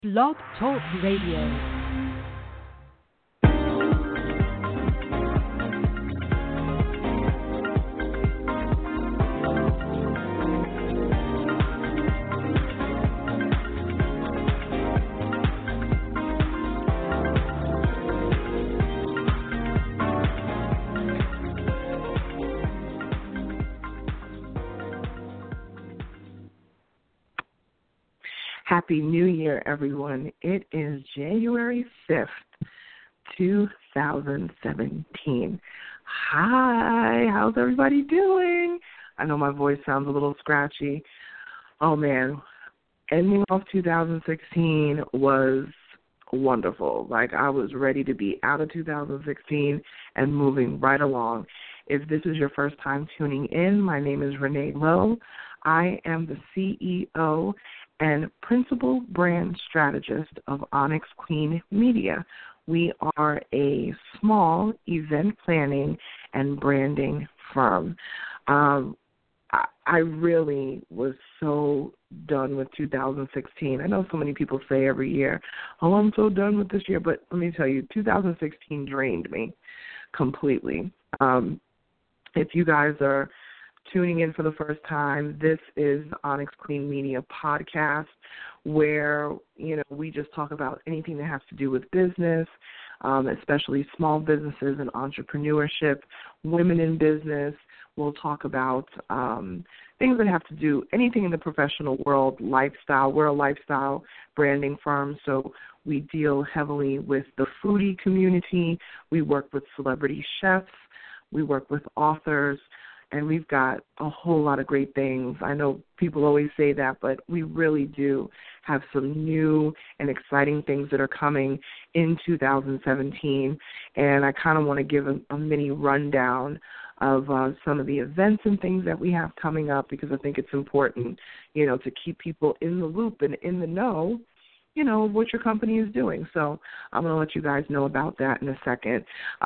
Blog Talk Radio. Happy New Year, everyone. It is January 5th, 2017. Hi, how's everybody doing? I know my voice sounds a little scratchy. Oh, man, ending off 2016 was wonderful. Like, I was ready to be out of 2016 and moving right along. If this is your first time tuning in, my name is Renee Lowe. I am the CEO and Principal Brand Strategist of Onyx Queen Media. We are a small event planning and branding firm. I really was so done with 2016. I know so many people say every year, oh, I'm so done with this year, but let me tell you, 2016 drained me completely. If you guys are tuning in for the first time, this is Onyx Queen Media podcast where, we just talk about anything that has to do with business, especially small businesses and entrepreneurship, women in business. We'll talk about things that have to do, anything in the professional world, lifestyle. We're a lifestyle branding firm, so we deal heavily with the foodie community. We work with celebrity chefs. We work with authors. And we've got a whole lot of great things. I know people always say that, but we really do have some new and exciting things that are coming in 2017. And I kind of want to give a mini rundown of some of the events and things that we have coming up because I think it's important, to keep people in the loop and in the know, what your company is doing. So I'm going to let you guys know about that in a second.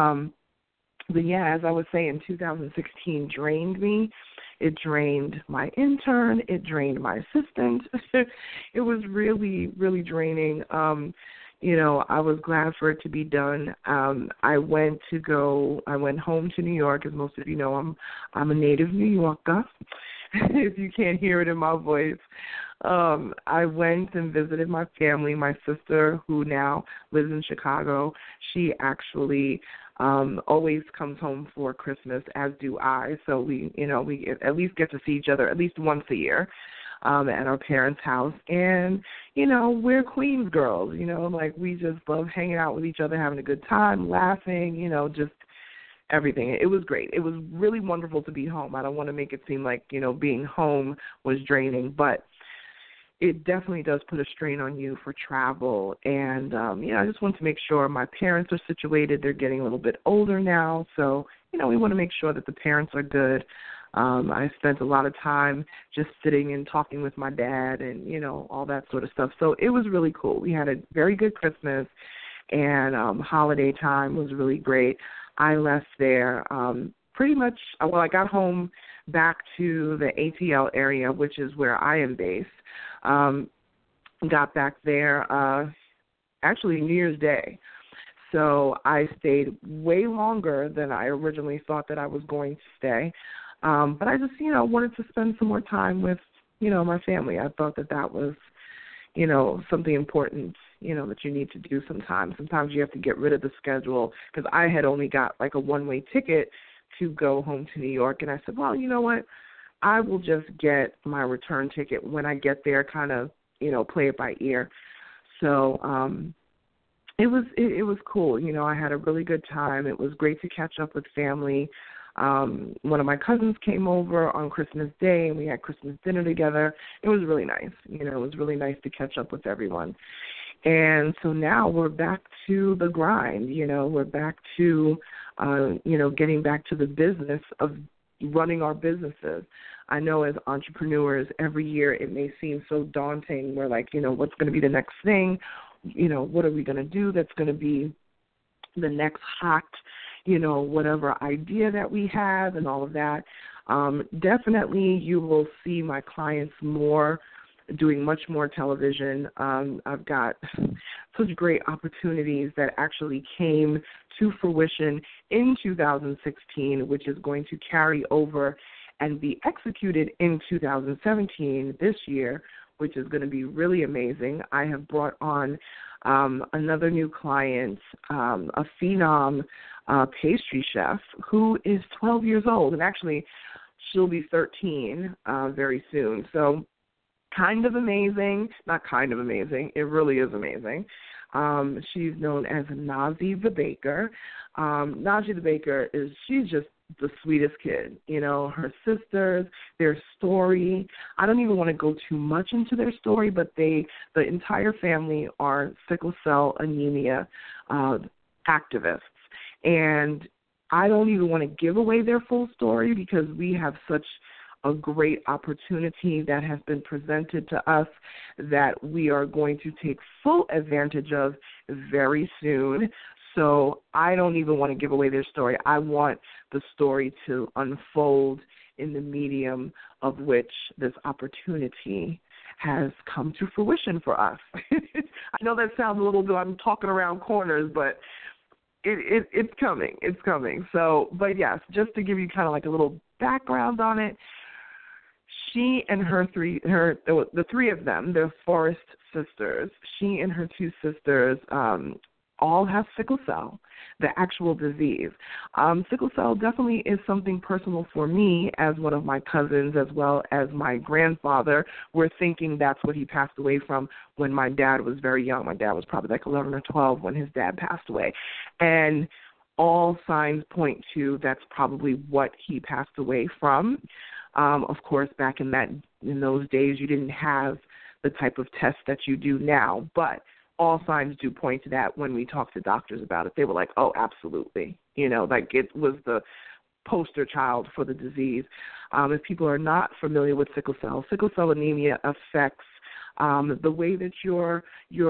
But yeah, as I was saying, 2016 drained me. It drained my intern. It drained my assistant. It was really, really draining. I was glad for it to be done. I went home to New York. As most of you know, I'm a native New Yorker, if you can't hear it in my voice. I went and visited my family. My sister, who now lives in Chicago, she actually always comes home for Christmas, as do I. So we at least get to see each other at least once a year at our parents' house. And, we're Queens girls, we just love hanging out with each other, having a good time, laughing, just everything. It was great. It was really wonderful to be home. I don't want to make it seem like, being home was draining, but it definitely does put a strain on you for travel. And, I just want to make sure my parents are situated. They're getting a little bit older now. So, we want to make sure that the parents are good. I spent a lot of time just sitting and talking with my dad and, all that sort of stuff. So it was really cool. We had a very good Christmas, and holiday time was really great. I left there pretty much, I got home back to the ATL area, which is where I am based. Got back there actually New Year's Day. So I stayed way longer than I originally thought that I was going to stay. But I just, wanted to spend some more time with, my family. I thought that was, something important, that you need to do sometimes. Sometimes you have to get rid of the schedule because I had only got like a one-way ticket to go home to New York. And I said, well, you know what? I will just get my return ticket when I get there, kind of, play it by ear. So it was cool. I had a really good time. It was great to catch up with family. One of my cousins came over on Christmas Day, and we had Christmas dinner together. It was really nice. It was really nice to catch up with everyone. And so now we're back to the grind. We're back to, getting back to the business of running our businesses. I know as entrepreneurs, every year it may seem so daunting. We're like, what's going to be the next thing? What are we going to do that's going to be the next hot, whatever idea that we have and all of that. Definitely you will see my clients more doing much more television. I've got such great opportunities that actually came to fruition in 2016, which is going to carry over and be executed in 2017 this year, which is going to be really amazing. I have brought on another new client, a phenom pastry chef who is 12 years old, and actually she'll be 13 very soon. So kind of amazing, not kind of amazing, it really is amazing. She's known as Nazi the Baker. Nazi the Baker she's just the sweetest kid. You know, her sisters, their story. I don't even want to go too much into their story, but the entire family are sickle cell anemia activists. And I don't even want to give away their full story because we have such a great opportunity that has been presented to us that we are going to take full advantage of very soon. So I don't even want to give away their story. I want the story to unfold in the medium of which this opportunity has come to fruition for us. I know that sounds a little bit, I'm talking around corners, but it's coming. It's coming. So, but yes, just to give you kind of like a little background on it, she and the three of them, they're Forrest sisters. She and her two sisters all have sickle cell, the actual disease. Sickle cell definitely is something personal for me as one of my cousins, as well as my grandfather. We're thinking that's what he passed away from when my dad was very young. My dad was probably like 11 or 12 when his dad passed away. And all signs point to that's probably what he passed away from. Of course, back in those days, you didn't have the type of tests that you do now, but all signs do point to that. When we talked to doctors about it, they were like, oh, absolutely. You know, like it was the poster child for the disease. If people are not familiar with sickle cell anemia affects the way that your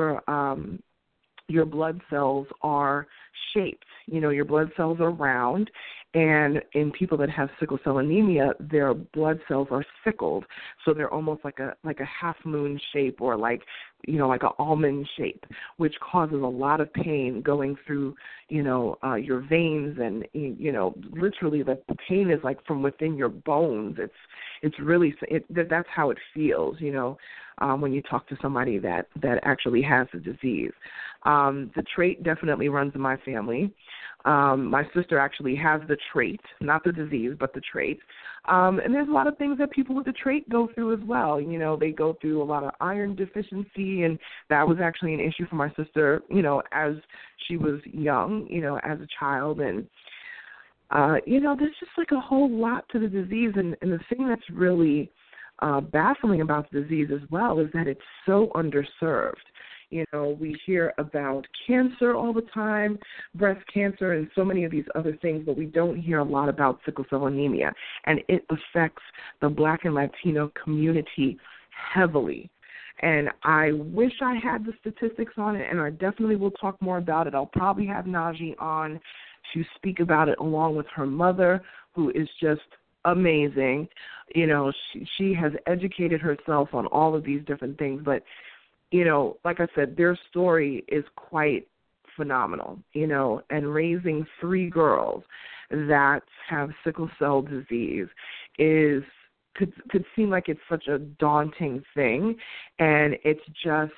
blood cells are shaped. You know, your blood cells are round, and in people that have sickle cell anemia, their blood cells are sickled, so they're almost like a half moon shape, or like, you know, like an almond shape, which causes a lot of pain going through, you know, your veins, and, you know, literally the pain is like from within your bones. It's really, that's how it feels, you know, when you talk to somebody that actually has the disease. The trait definitely runs in my family. My sister actually has the trait, not the disease, but the trait. And there's a lot of things that people with the trait go through as well. You know, they go through a lot of iron deficiency, and that was actually an issue for my sister, you know, as she was young, you know, as a child. And, you know, there's just like a whole lot to the disease. And the thing that's really baffling about the disease as well is that it's so underserved. You know, we hear about cancer all the time, breast cancer, and so many of these other things, but we don't hear a lot about sickle cell anemia. And it affects the Black and Latino community heavily. And I wish I had the statistics on it, and I definitely will talk more about it. I'll probably have Najee on to speak about it along with her mother, who is just amazing. You know, she has educated herself on all of these different things, but you know, like I said, their story is quite phenomenal, you know, and raising three girls that have sickle cell disease could seem like it's such a daunting thing, and it's just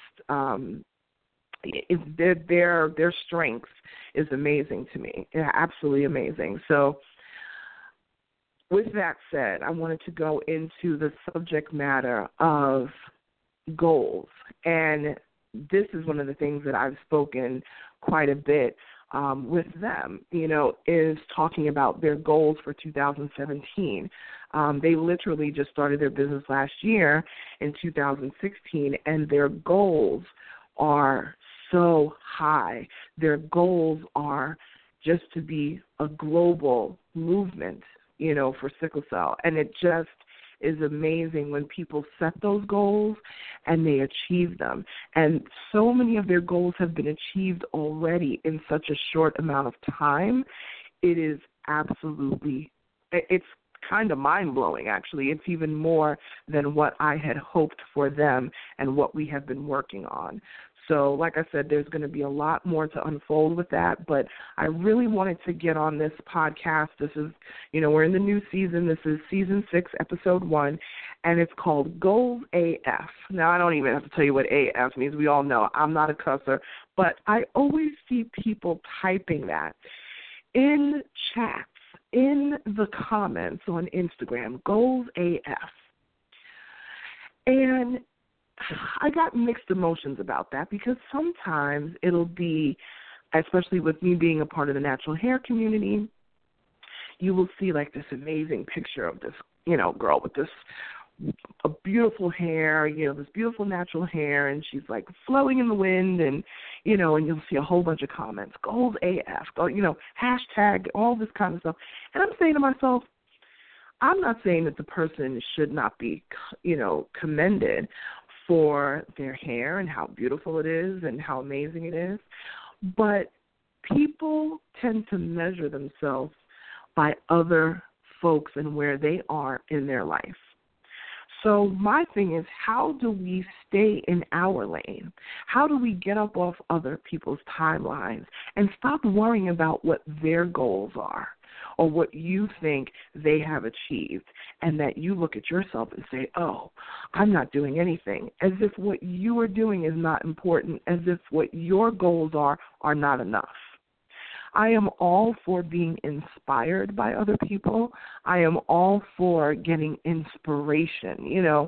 their strength is amazing to me, absolutely amazing. So with that said, I wanted to go into the subject matter of goals. And this is one of the things that I've spoken quite a bit with them, you know, is talking about their goals for 2017. They literally just started their business last year in 2016, and their goals are so high. Their goals are just to be a global movement, you know, for sickle cell. And it just is amazing when people set those goals and they achieve them. And so many of their goals have been achieved already in such a short amount of time. It is absolutely, it's kind of mind-blowing, actually. It's even more than what I had hoped for them and what we have been working on. So, like I said, there's going to be a lot more to unfold with that, but I really wanted to get on this podcast. This is, we're in the new season. This is Season 6, Episode 1, and it's called Goals AF. Now, I don't even have to tell you what AF means. We all know I'm not a cusser, but I always see people typing that in chats, in the comments on Instagram, Goals AF. And I got mixed emotions about that because sometimes it'll be, especially with me being a part of the natural hair community, you will see like this amazing picture of this, girl with this beautiful hair, this beautiful natural hair, and she's like flowing in the wind, and, and you'll see a whole bunch of comments, Goals AF, hashtag, all this kind of stuff. And I'm saying to myself, I'm not saying that the person should not be, commended for their hair and how beautiful it is and how amazing it is. But people tend to measure themselves by other folks and where they are in their life. So my thing is, how do we stay in our lane? How do we get up off other people's timelines and stop worrying about what their goals are or what you think they have achieved, and that you look at yourself and say, oh, I'm not doing anything, as if what you are doing is not important, as if what your goals are not enough. I am all for being inspired by other people. I am all for getting inspiration,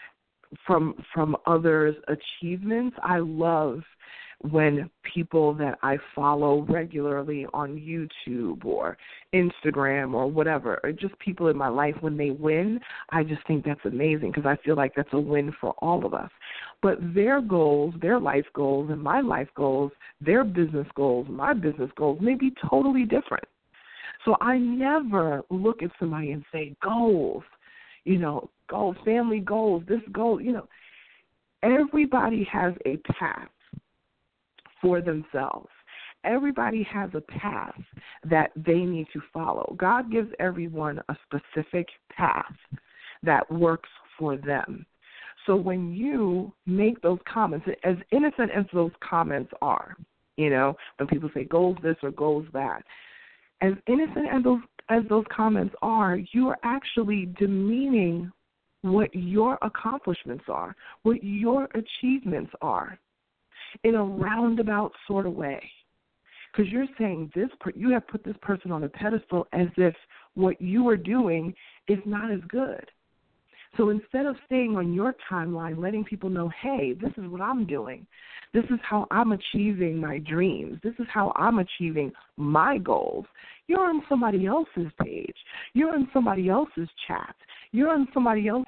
from others' achievements. I love when people that I follow regularly on YouTube or Instagram or whatever, or just people in my life, when they win, I just think that's amazing because I feel like that's a win for all of us. But their goals, their life goals, and my life goals, their business goals, my business goals may be totally different. So I never look at somebody and say, goals, goals, family goals, this goal, Everybody has a path for themselves. Everybody has a path that they need to follow. God gives everyone a specific path that works for them. So when you make those comments, as innocent as those comments are, when people say goals this or goals that, as innocent as those comments are, you are actually demeaning what your accomplishments are, what your achievements are, in a roundabout sort of way. Because you're saying you have put this person on a pedestal as if what you are doing is not as good. So instead of staying on your timeline, letting people know, hey, this is what I'm doing. This is how I'm achieving my dreams. This is how I'm achieving my goals. You're on somebody else's page. You're on somebody else's chat. You're on somebody else's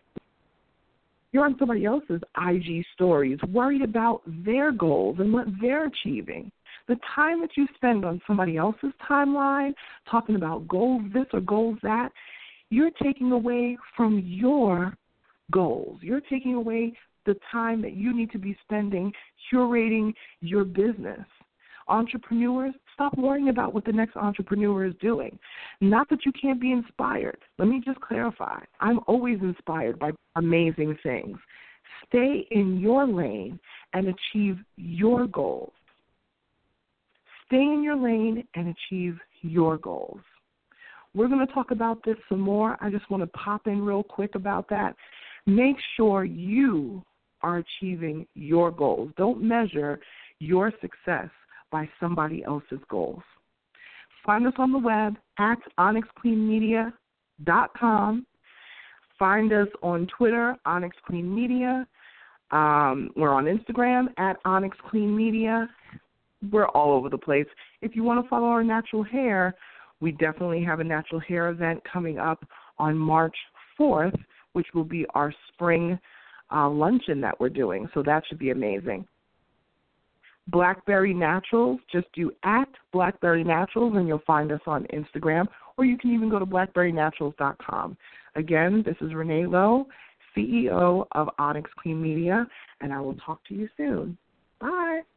IG stories, worried about their goals and what they're achieving. The time that you spend on somebody else's timeline, talking about goals this or goals that, you're taking away from your goals. You're taking away the time that you need to be spending curating your business. Entrepreneurs, stop worrying about what the next entrepreneur is doing. Not that you can't be inspired. Let me just clarify. I'm always inspired by amazing things. Stay in your lane and achieve your goals. Stay in your lane and achieve your goals. We're going to talk about this some more. I just want to pop in real quick about that. Make sure you are achieving your goals. Don't measure your success by somebody else's goals. Find us on the web at onyxcleanmedia.com. Find us on Twitter, Onyx Clean Media. We're on Instagram at Onyx Clean Media. We're all over the place. If you want to follow our natural hair, we definitely have a natural hair event coming up on March 4th, which will be our spring luncheon that we're doing. So that should be amazing. Blackberry Naturals, just do at Blackberry Naturals and you'll find us on Instagram, or you can even go to blackberrynaturals.com. Again, this is Renee Lowe, CEO of Onyx Clean Media, and I will talk to you soon. Bye.